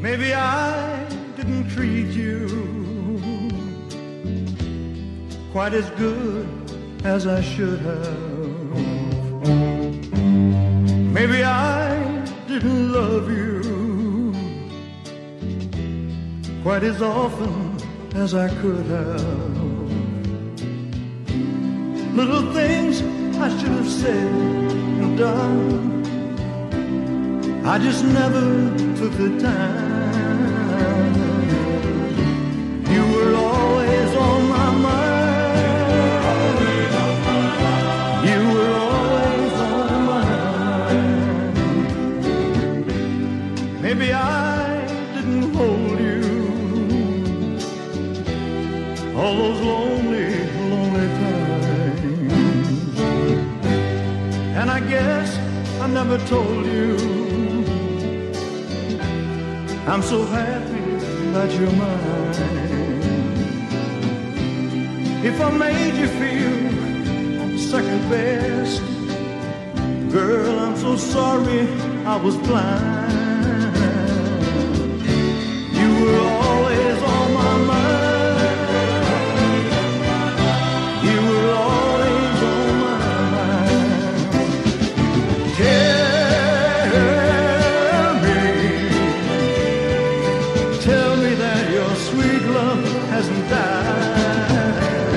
Maybe I didn't treat you quite as good as I should have. Maybe I didn't love you quite as often as I could have. Little things I should have said and done, I just never took the time. You were always on my mind. You were always on my mind. Maybe I didn't hold you all those lonely, lonely times. And I guess I never told you I'm so happy that you're mine. If I made you feel second best, girl, I'm so sorry I was blind. You were always on my mind. You were always on my mind. Tell me that your sweet love hasn't died.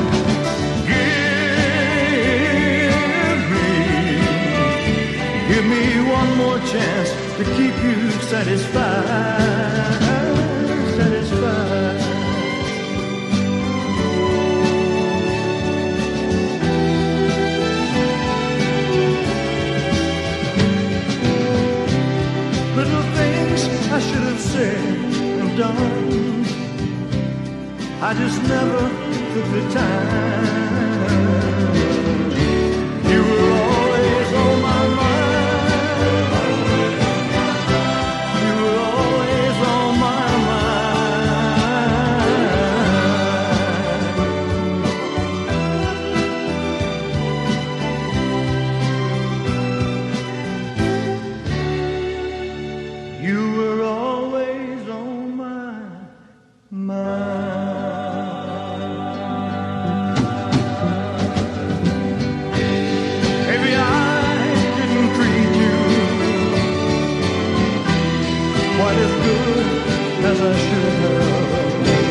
Give me one more chance to keep you satisfied, satisfied. Little things I should have said and done, I just never took the time. You were always on my mind. You were always on my mind. You were always on my mind. Maybe I didn't treat you quite as good as I should have.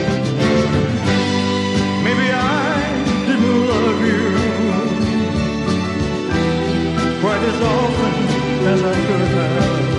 Maybe I didn't love you quite as often as I could have.